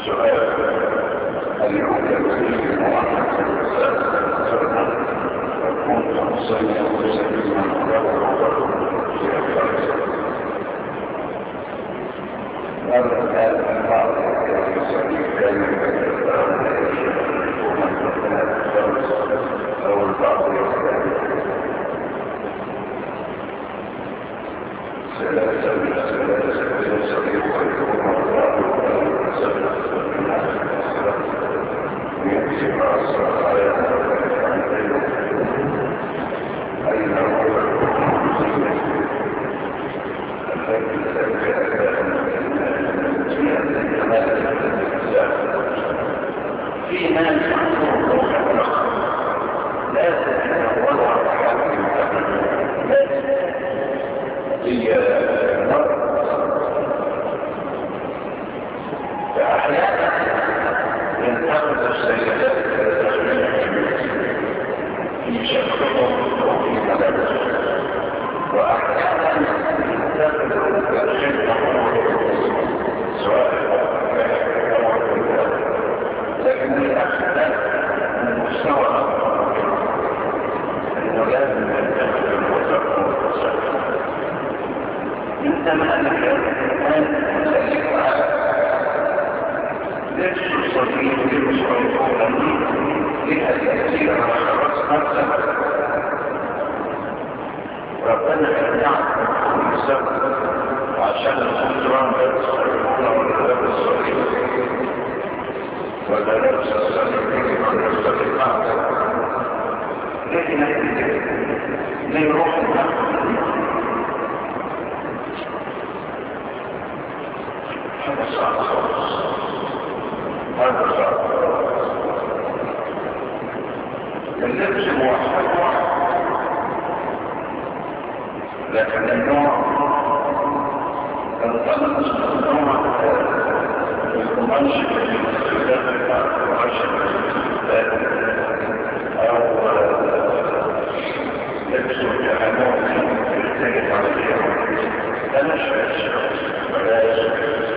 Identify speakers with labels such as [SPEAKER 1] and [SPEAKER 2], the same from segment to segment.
[SPEAKER 1] سؤال هل يوجد في محمد كنت مصليا وسليما في أفضل هذا كان البعض يسلم كلمة أو البعض يسلم في ناس هي فأحيانا ينتقد السيدات في شكلهم وفي ملابسهم وأحيانا ينتقد الشكلهم سواء لكن الأحسن المستوى أنه لازم ينتقد المتقد والتصرف عندما نحن نسلك على ليش الصديق يمشعرون لأسئلة على خلاص نفسها ربنا يمنعكم من السبب عشان الخسران لا تصرفون ولا لبس الصديق ولا لبس الصديق ولا الصديقات لكن ليه روح هذا صعب هذا صعب اللبس موحد لكن النوع القلم النوع القماش أو لبس الحمام يختلف عن اليوم أنا شايف ولا يشايف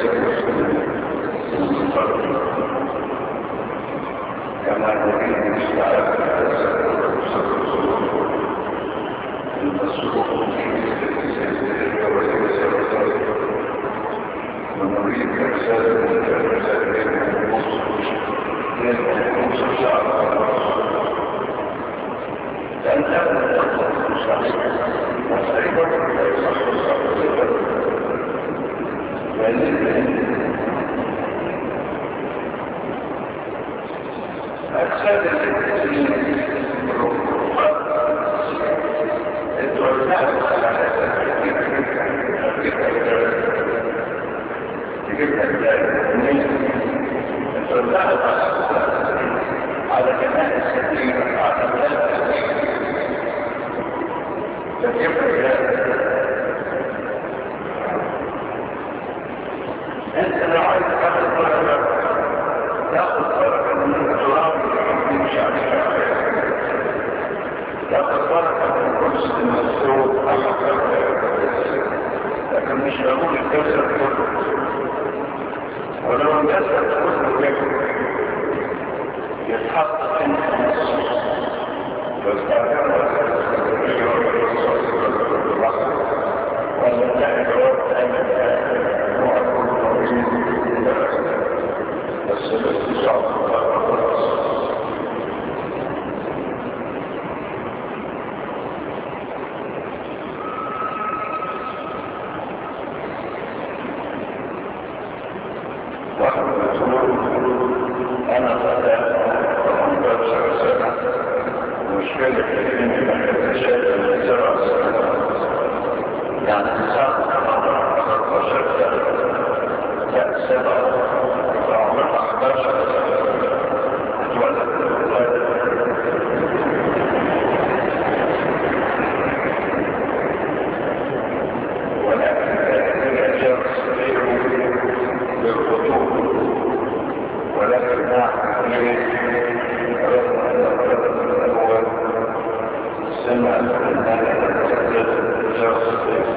[SPEAKER 1] كما نريد هذا التسليم التوزعات على التوزعات على كنائس كثيرة على بلاد كثيرة انت لو عايز تاخد بركة تاخد بركة من التراب مش عارف تاخد بركة من القدس المسروق لكن مش بقول الجسد كله ولو الجسد كله يتحط في النص بس أنا فتاة 18 سنة مشكلة كثيرة من الشيء من 7 سنوات يعني ساعة 13 سنة لا 7 عمرها 11 سنة اتولد ولكن هي شخص بالخطوط ولكن نحن رغم أن الرجل الأول سمع أنها تتجد شخص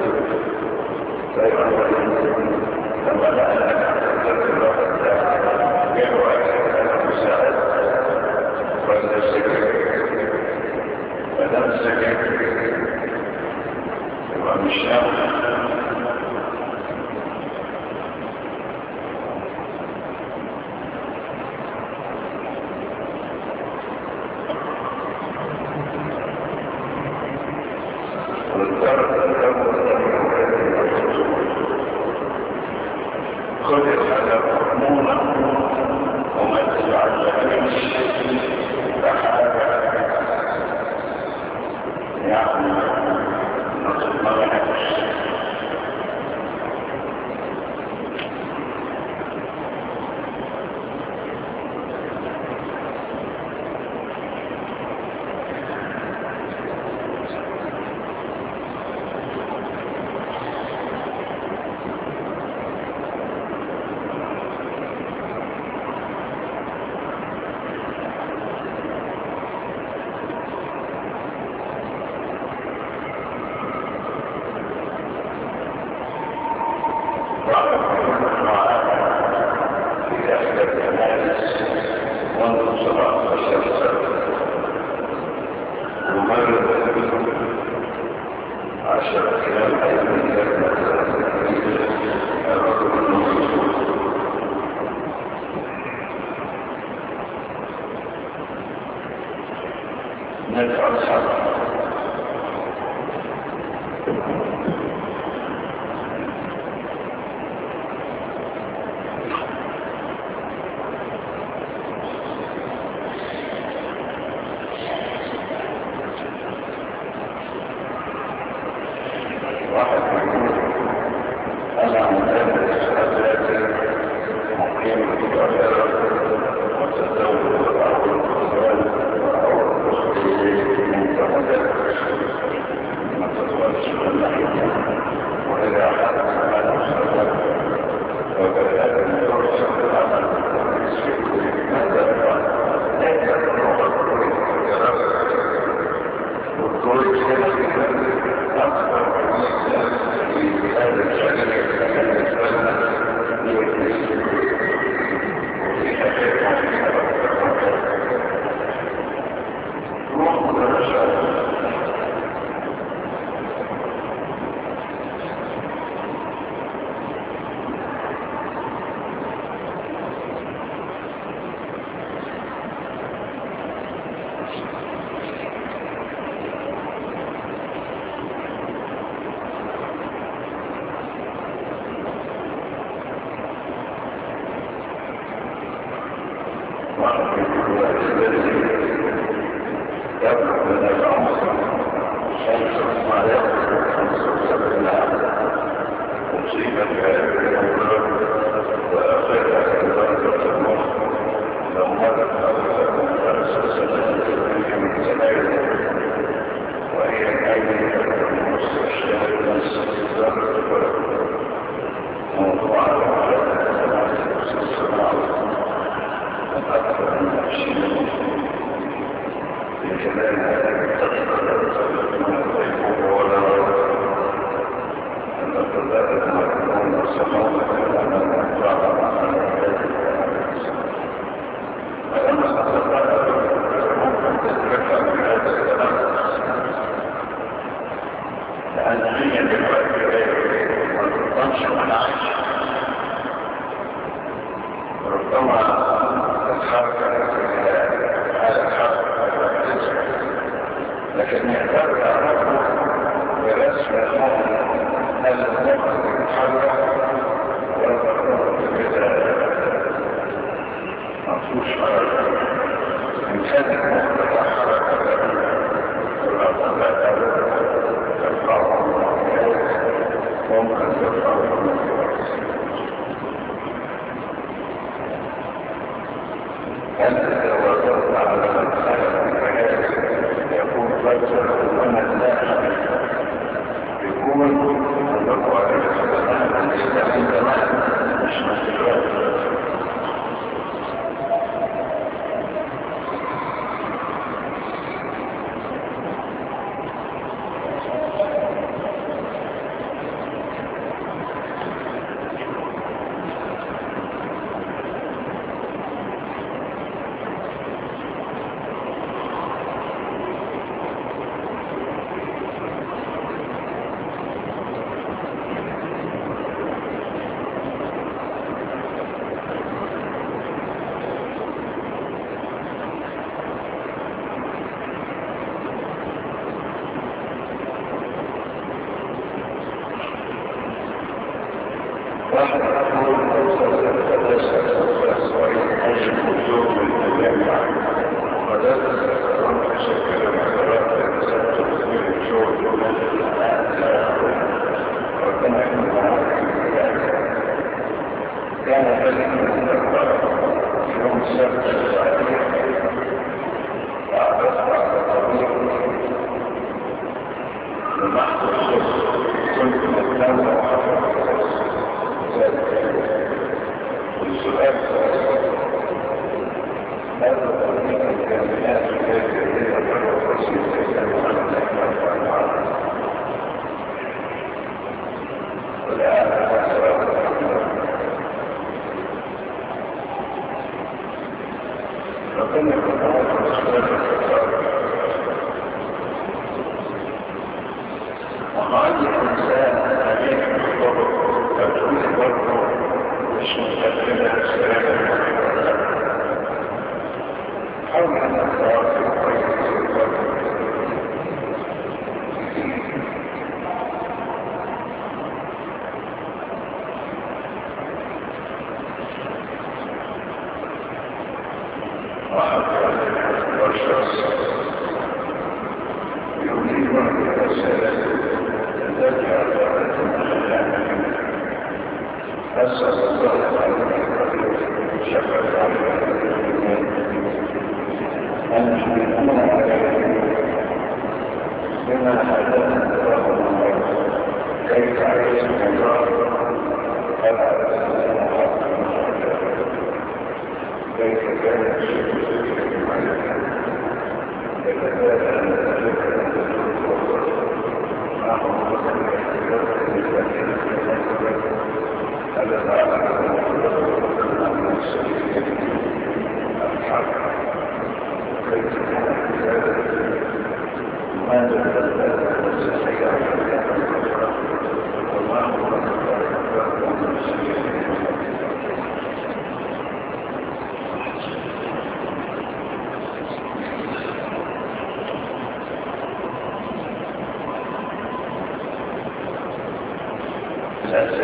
[SPEAKER 1] فيعمل لما لا أنك تتجد الواحد يروى المساعد والسكر فدم السكر يبقى مش ناوي وعلى الذي يبلغ من العمر 75 عام مصيبة وأخذها في درجة المخ لو مرت على 5 سنوات من زمان وهي كانت مستشفى نفس موضوع أكثر من 20 في خلال هذه الفترة ولا أن تبدأ المكتبون والصحابة لأن المطلع فلما أصدقائها ممكن تتركها من هذا الكلام لأن هي دلوقتي غير ما تضمنش من عيش ربما تتحرك على الحرب لكن يحتاج تعرفه برسم الموت هل الموت يتحرك ولا مفهوش مرة إن كان الموت يتحرك ممكن تفعل أنت توقفت على الحياة يكون رجل ومن لا يكون الله عليه وسلم أن يستعين زمان مش مسؤولات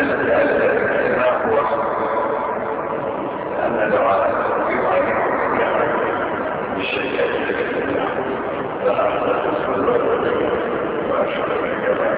[SPEAKER 1] الأسئلة ما هو أن لو على التوقيت عليه الشيء لا أعلم وأشهد بالجمال.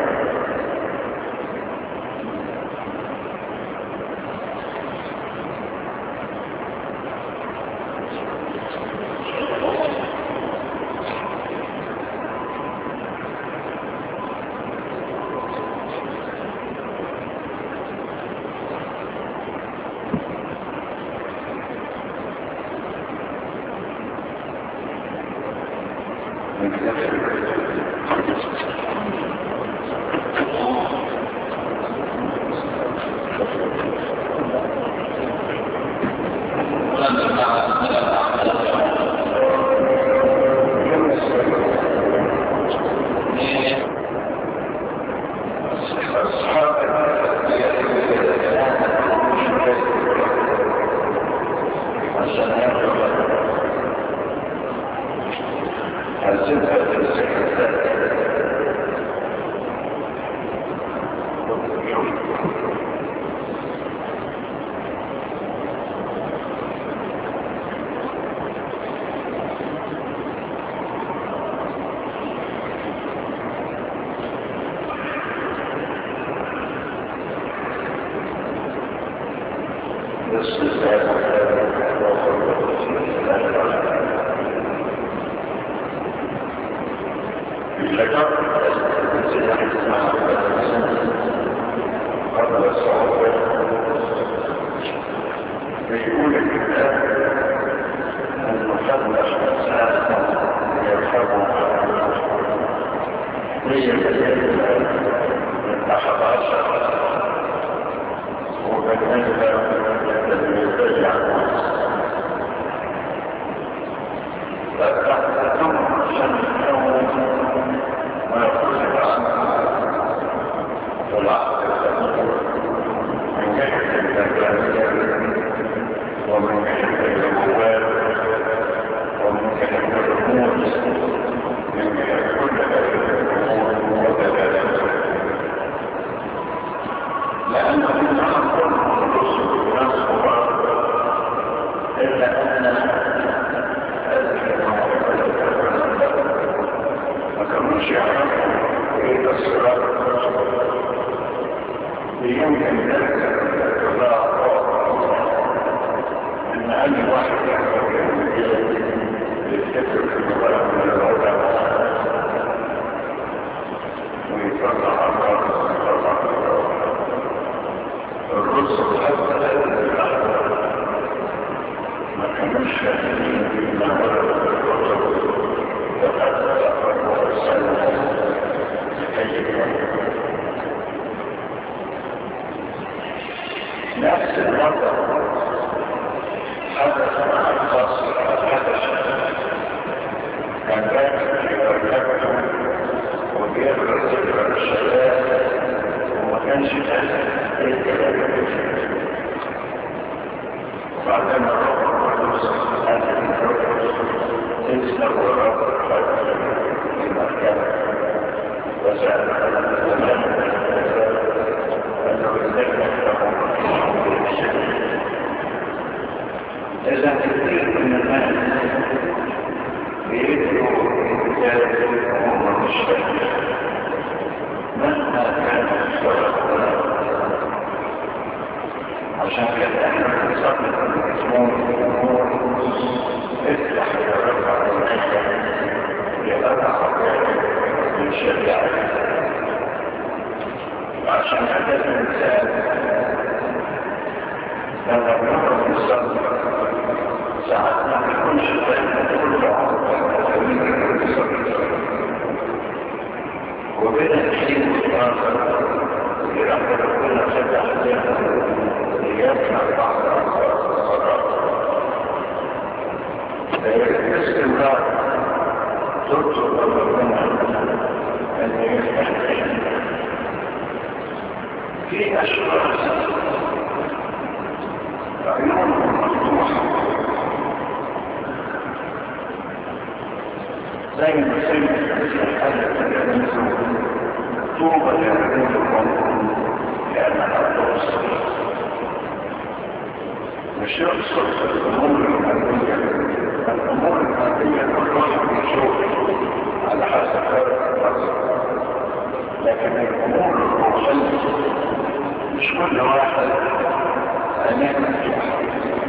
[SPEAKER 1] مش يقصد الأمور المعنوية الأمور المادية كل واحد بيشوف على حسب الرأس، لكن الأمور الروحية مش كل واحد أمام فيها.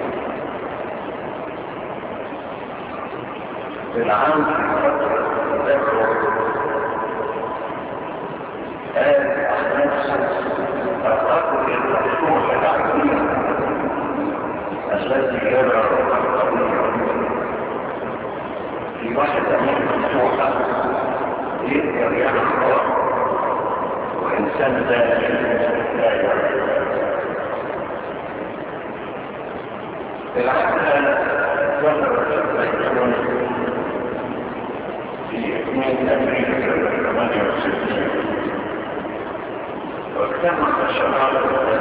[SPEAKER 1] العام في فترة الذكر قال عن نفسه الرجل المفتوح العظيم الذي يرى في واحدة مفتوحة يقدر يرى الله، وإنسان ذلك لا يرى. العقل ظهر الزيتون في 2 أبريل 68 واجتمع شباب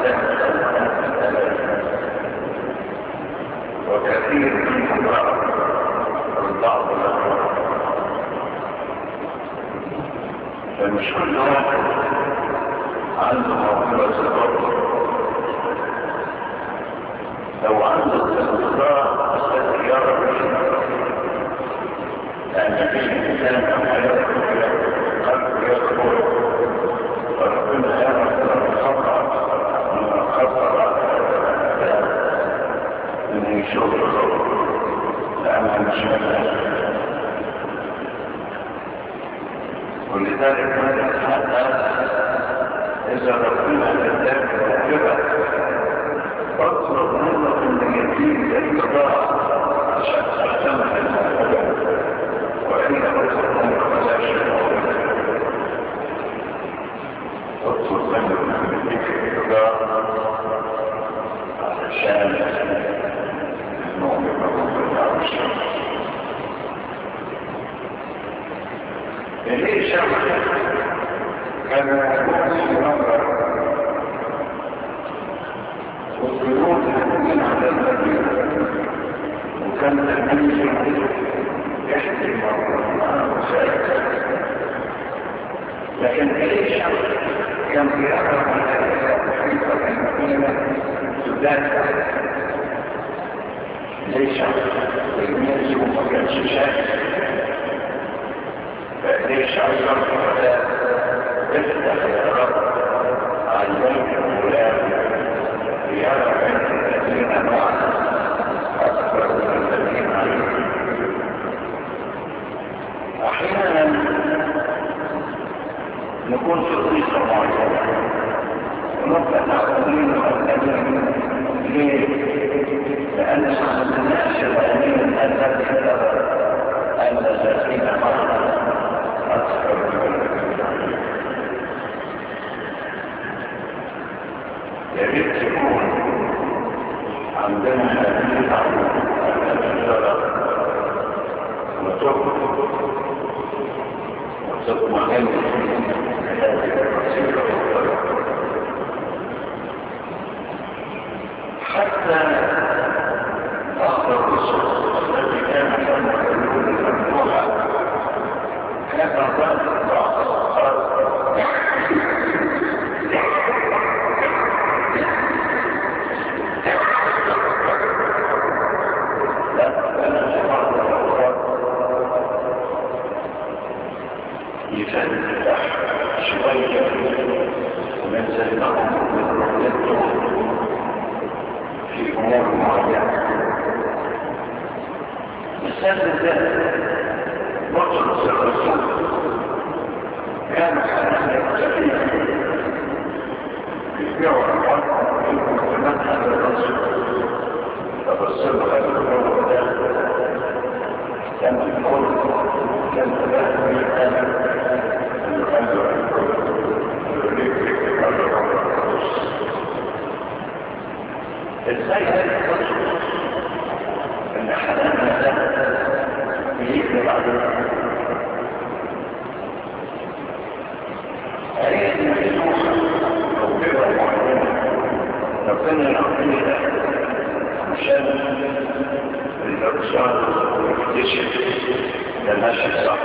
[SPEAKER 1] وكثير منهم رأى البعض الأخرى، فمش كل واحد عنده موهبة صغيرة لو عنده الاستطلاع الذي يرى به، لأن في إنسان أما يدخل قلبه يدخل وربنا يرى الخطأ من الخطأ من يشوف لأنه مش مكان. ولذلك حتى إذا ربنا لذلك موهبة اطلب منه ان يجيب القضاء عشان تستمع الموضوع، والا اطلب منه فلا شيء. اطلب منه ان يجيب القضاء علشان الموضوع ليه شرح كان يقول مرة والقلوب من على المدينة، وكان تلميذ يحكي معه وسائل، لكن ليش كان يرى في المدينة تدافع؟ ليش تلميذ وما كانش شاكر؟ ليش أيضا فلا تفتح يا رب عليك الغلام يرى أن الذين معنا أكثر من الذين عليهم. أحيانا نكون في طريقة معينة ونبقى نعلمين الأمين. ليه؟ لأن صاحب الناس الأمين الذي يرى أن الذين معنا أكثر من الذين عليهم. يجب تكون عندنا هذه العلوم وتطمئن هذه الوسيلة حتى بعض الرسل الذي كان يعمل الممنوع كان بعض الأوقات يفتح شوية ونزل لهم من رؤيته في أمور معينة. مثال ذلك بطرس الرسول كان حالة كثيرة يبيعوا الحق من هذا الرسول، فبصروا هذا الرسول كان يقول كان ثلاثة من ازاي هذا الرسول ان حنان هذا بيجب عليه أريد أن يسوح أو بيبقى معينة ربنا يعطينا عشان الإرسال يكتشف لماشي صح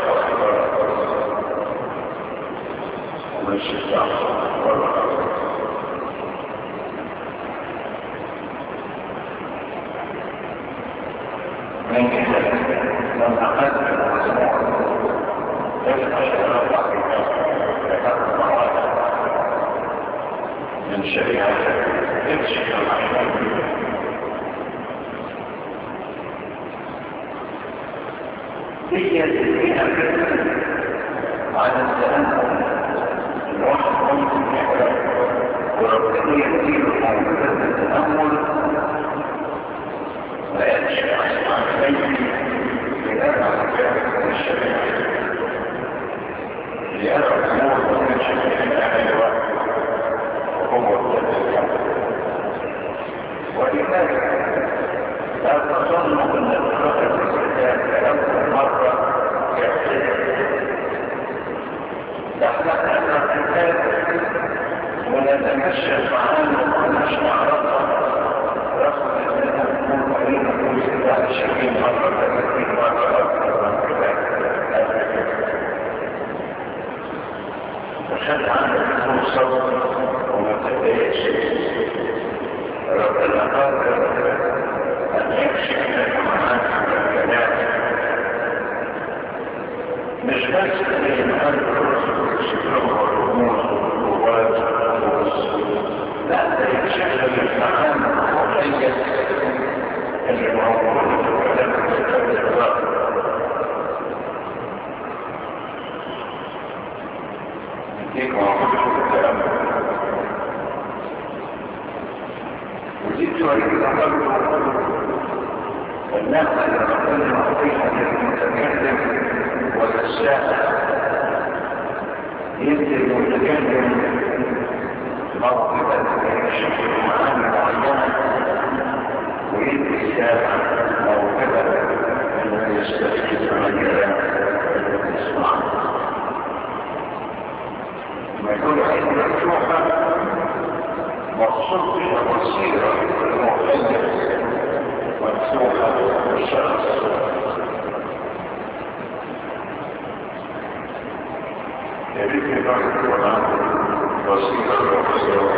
[SPEAKER 1] وماشي صح من جهة من أخذ المجموع يفتح رفع لكثر مرات من شريعة تمشي الأحيان هي الفئة على التأمل الواحد ممكن يحرق وربنا يدير موجودة التأمل لا يمشي عن بيتي لأرى مكانك من الشريعة لأرى أمور من الشريعة حلوة وهو التأمل ولذلك لا تظن أن الخطر الزكاة لأول مرة نحن نقرأ الكتاب ونتمشى معانا ونشرح ربنا رغم أننا نكون قريبا من الله الشريف مرة 30 مرة وخد عندك فرصة وما تبقاش ربنا قادر أن يكشف لك معاك الكلام مش بس ان الرسل يكشفهم الرموز والقوات لا ده يكشف المعاني الروحيه اللي موجوده في كلام الله يديك موجوده في الكلام ودي توريك الامر والناس اللي ربنا يعطيها للمتكلم والساعة يدي المتكلم موقفا يكشف معاني معينة ويدي الساعة موقفا انه يستفيد من الكلام يسمع ما يقول عيد مفتوحة مقصود بها بصيرة المعتدل مفتوحة الشخص يبقى بعض القرآن بسيطة وبسيطة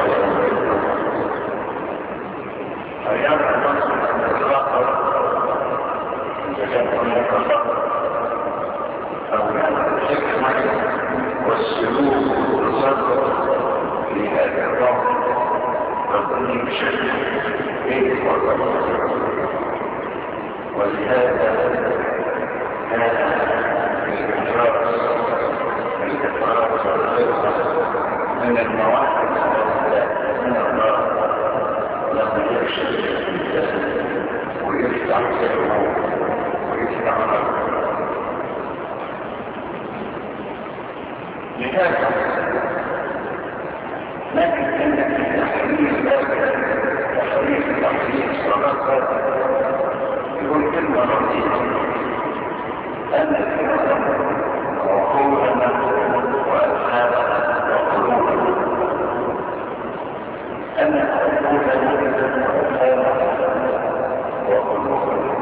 [SPEAKER 1] أيام المنصب الآخر إذا كان هناك خطأ أو الحكمة والسلوك والصدق في هذا الرب ربني بشكل غير مرتبط ولهذا كان الإحراز من المواقف من الله لما يكشف ويفتح سيره ويفتح ربه لهذا لكن انك تحرير تحرير الصلاة يقول كلمة رضيئة أن الكلام وقولنا وأسهابنا وقلوبنا أن قلوبنا وأسهابنا وقلوبنا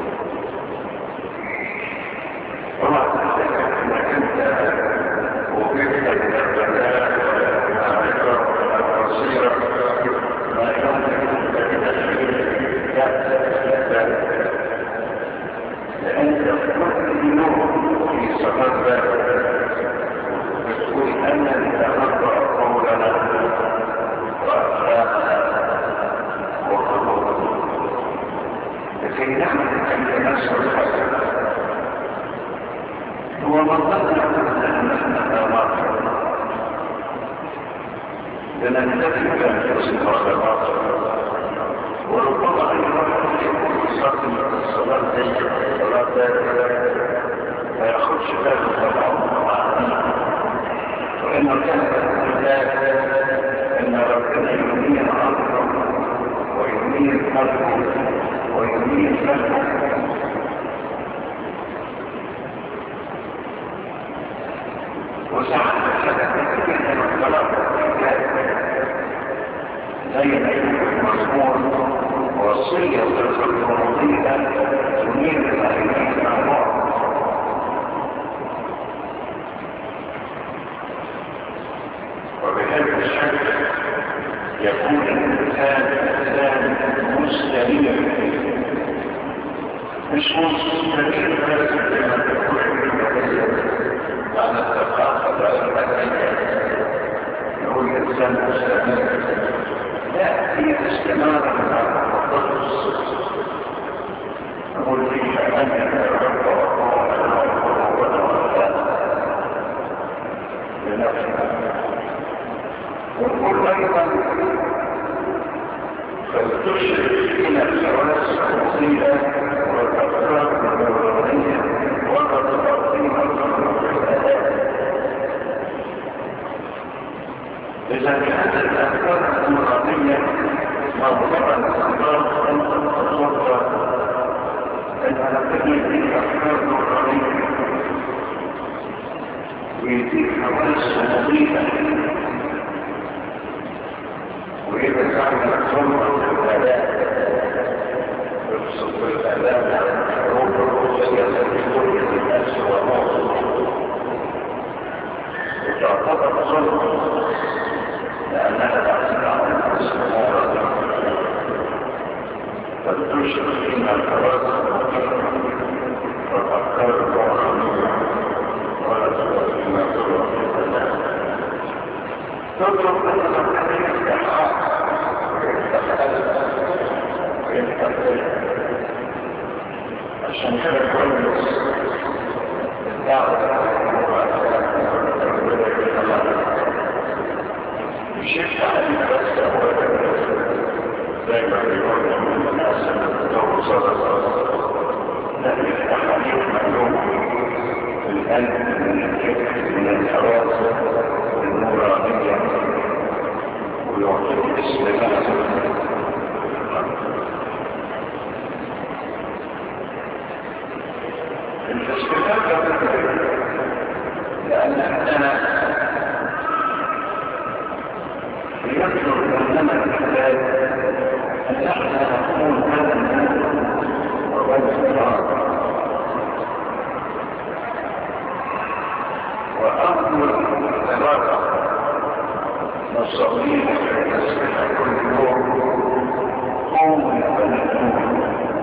[SPEAKER 1] وما تستطيع أنك أنت وقفت من البلاء والمعرفة والبصيرة ما يمكن لأنت كل يوم في صلاة بتقول أنا لأقرأ قولنا وأخلاقنا وقلوبنا لكي نعمل عند نفس الحسن هو منطقنا أن نحن أمامنا لننتهي بأن تصل الصلاة وربما أن يكون يصلي الصلاة زي الصلاة ما يأخذش باله طبعا وإنه كان بالله إن ربنا يمين عقله ويمين قلبه ويمين قلبه وساعات كده من الصلاة زي ما يكون مضمون وصية الرمضية تنير الأهلين عن بعض وبهذا الشكل يكون الإنسان مستنير مش مستمر لازم لما تكون عن الثقافة والمدنية يقول الإنسان مستمر. لا، هي استمارة على القدس. نقول فيها أن الرب ونقول أيضا فلتشرك فينا الحواس الوصيلة والأفكار النورانية والتقديم والأداء. إذا كانت الأفكار النورانية موضوعا للأمراض أن تتصور أنها تبني في أفكار نورانية ويديك حواس مضيئة، وإذا كان الصمت والأداء يبسط الأداء عن الحروب الروسية التي تولد الناس وموت وتعتبر صمت لأنها تعتمد على الناس وموت فتشرك فينا الحواس والأفكار الروحانية ولا تشرك فينا الحواس. تطلب أن الاستحقاق ويتقبل عشان كده كويس الدعوة يشفع عليك بس هو زي ما بيقول الناس الدور صدق لا يفتح عليك معلوم في القلب من الحواس النورانية ويعطيك السلامة. الاستفادة لأننا يطلب مننا الحلال أن نحن نكون هذا وغير وأمر الثلاثة نصابين نسمع كل يوم قوم يبنون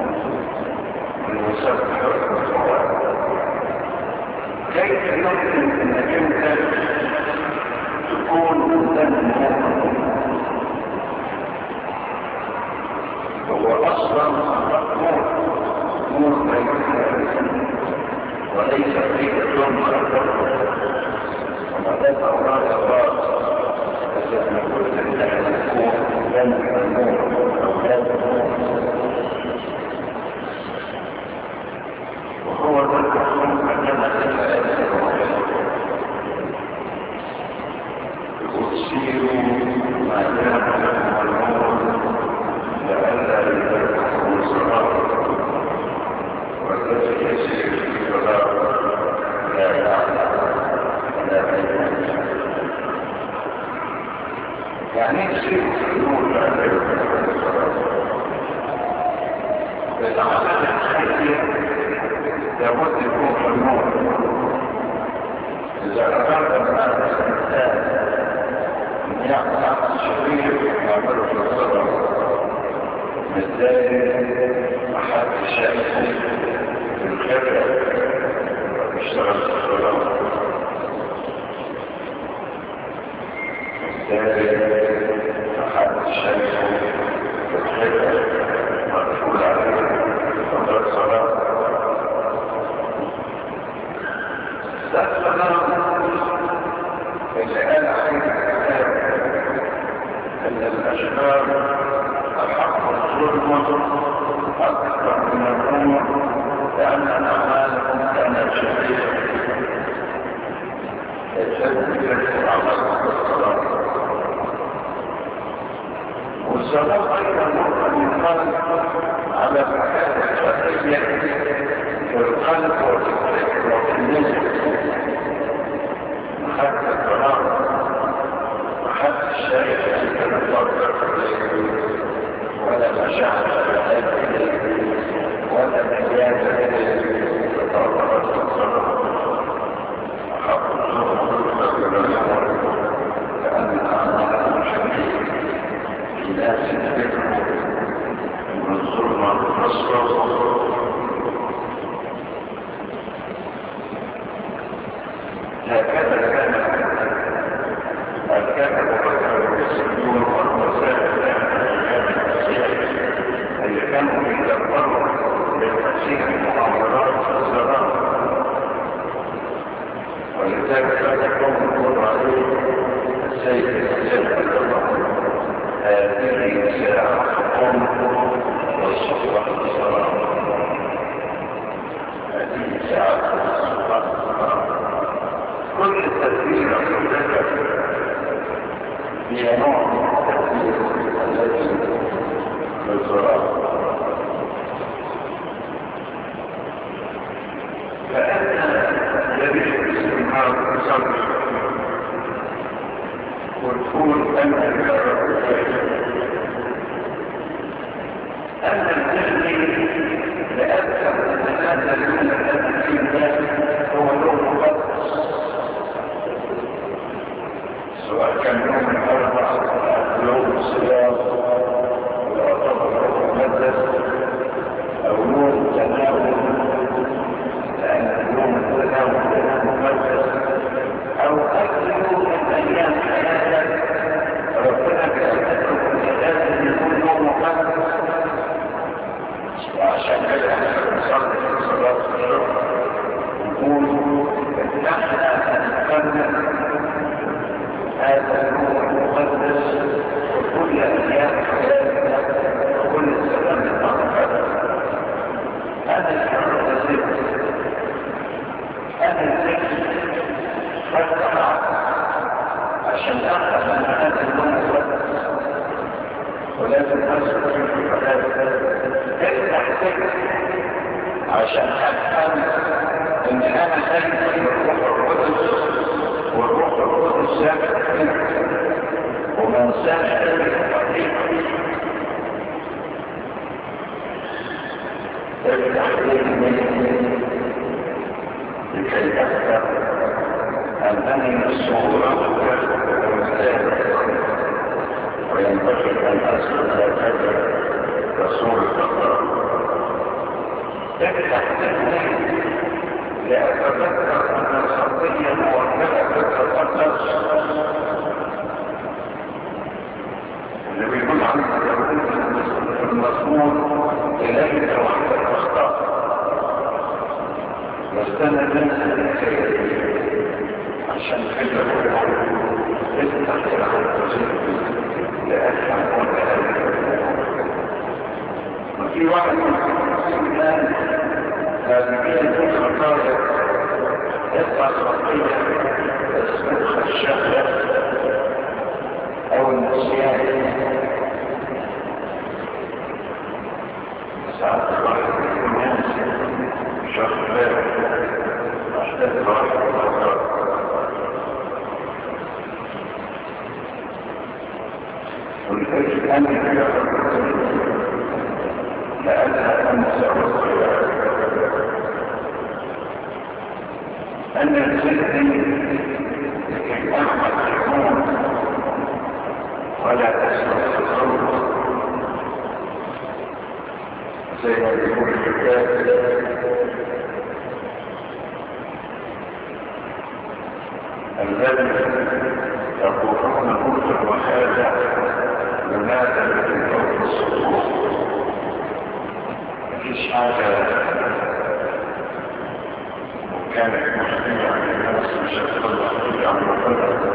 [SPEAKER 1] المسبح والمفعول. كيف يمكن أنك أنت تكون مدنون؟ هو أصلا نور وليس فيه يوم خلقه وما ذات أوراد الراس فسأل نقول أن نكون لنا النور أولاد وهو ذلك الصنع عندما سيروا ما دام لكم النور لئلا يدرككم الصلاة والذي يسير في الصلاة لا يعلم ولا يعلم. يعني يسير في النور لئلا يدرككم الصلاة. بالعمل الخير لابد يكون في النور. إذا أردت أن الإنسان يعمل عمل شرير يعمله في الصلاة بالذات أحد الشيء في الخبرة يشتغل في الصلاة بالذات أحد الشيء في الخبرة مدخول عليه في الصلاة. اللي قال عليه الكتاب ان الاشرار الحق والظلم اكثر من الظلم لان اعمالهم كانت شديده يشد يكثر على الصلاه. والصلاه ايضا ممكن يقال على الحياه الشخصيه في القلب وفي النزل حتى الطلاق وحتى الشيء الذي كان يفكر ولا مشاعر ولا مجال تطورت الصلاة وحق الظهر لأن الأعمال شديد في ناس يذكروا هذه المؤامرات الزراعة، ولذلك لا تكون القول عليه السيد السيد هذه ساعتكم والصفحة الزراعة، هذه ساعتكم والصفحة الزراعة. كل التدبير كلها هي نوع من التدبير الذي للزراعة. فأنت يجب الاستماع بصبر وتكون أنت أن التشبيه لأكثر من هذا اليوم الذي فيه هو يوم مقدس، سواء كان يوم الأربعاء يوم الصيام يعتبر يوم مقدس أو يوم تناول، لأن يوم التناول مقدس، أو أكثر من أيام حياتك ربنا بأسفل لازم يكون يوم مقدس. وعشان كده احنا نصلي في صلاة الشكر نقول ان احنا نتكلم هذا اليوم المقدس وكل ايام حياتنا وكل السلام المغفرة. هذا الشعور الذكر، هذا الذكر فتح عشان اخذ من هذا اليوم المقدس، ولازم أصبح في حياتك افتح سكر عشان أفهم إن أنا خايف من الروح القدس، والروح القدس ساكن فيك ومن ساكن فيك. افتح ذهني لكي أفهم أنني الصورة والمثال، وينبغي أن أسلك هكذا رسول الله. افتح ذهني لأتذكر أن الخطية موجهة تتقدس، اللي بيقول عنه في المزمور إليك وحدك أخطأت، واستنى نفسك عشان كده افتح ذهنك لأفهم وفي واحد من هذه الخطايا يطلع خطية اسمها الشهوة أو النسيان. ساعات الواحد من الناس شغال عشان الواحد ولذلك أنا لأنها أنسى أن الزهد لكي أعمل الحمود ولا تسمع الصوت زي ما يقول الكتاب. الذي يقولون مكتب وهذا لماذا لكي فوق الصدور؟ مفيش حاجة وكانت محتمية عن الناس مش هتطلع فيه عن مفرد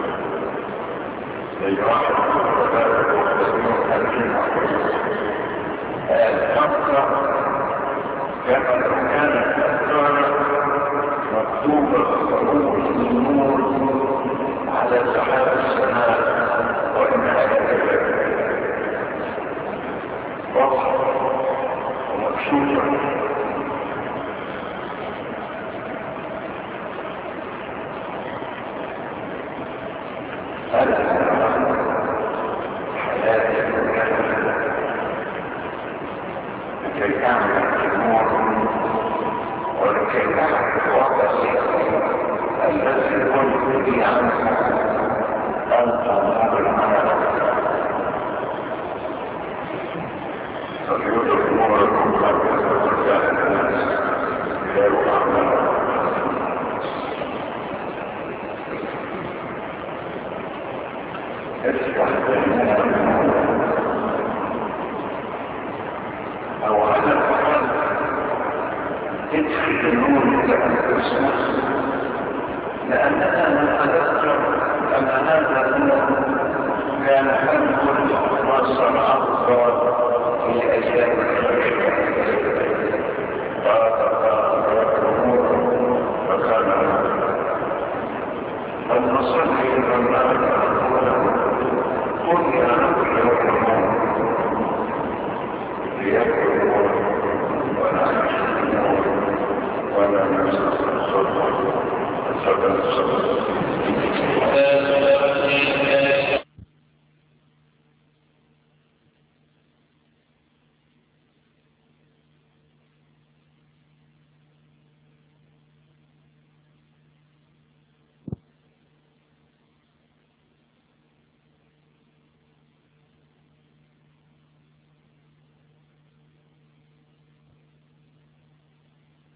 [SPEAKER 1] زي واحد وفرد وفرد ألفين عقل الحقة كما لو كانت أسرارة مكتوبة بقبول النور على سحاب السماء وإنها كذلك واضحة ومكشوفة. هذا حياتي المكتبة لكي تعمل النور ولكي تعمل الوضع الذي قلت لي عنه أنت نور العالم. فليود أموركم قبل ورداء الناس غير أعمال. افتح بيننا أو على الأقل يدخل النور إلى الكريسماس، لأننا نتذكر أن هذا النور كان حلم خاصا أكبر في أيام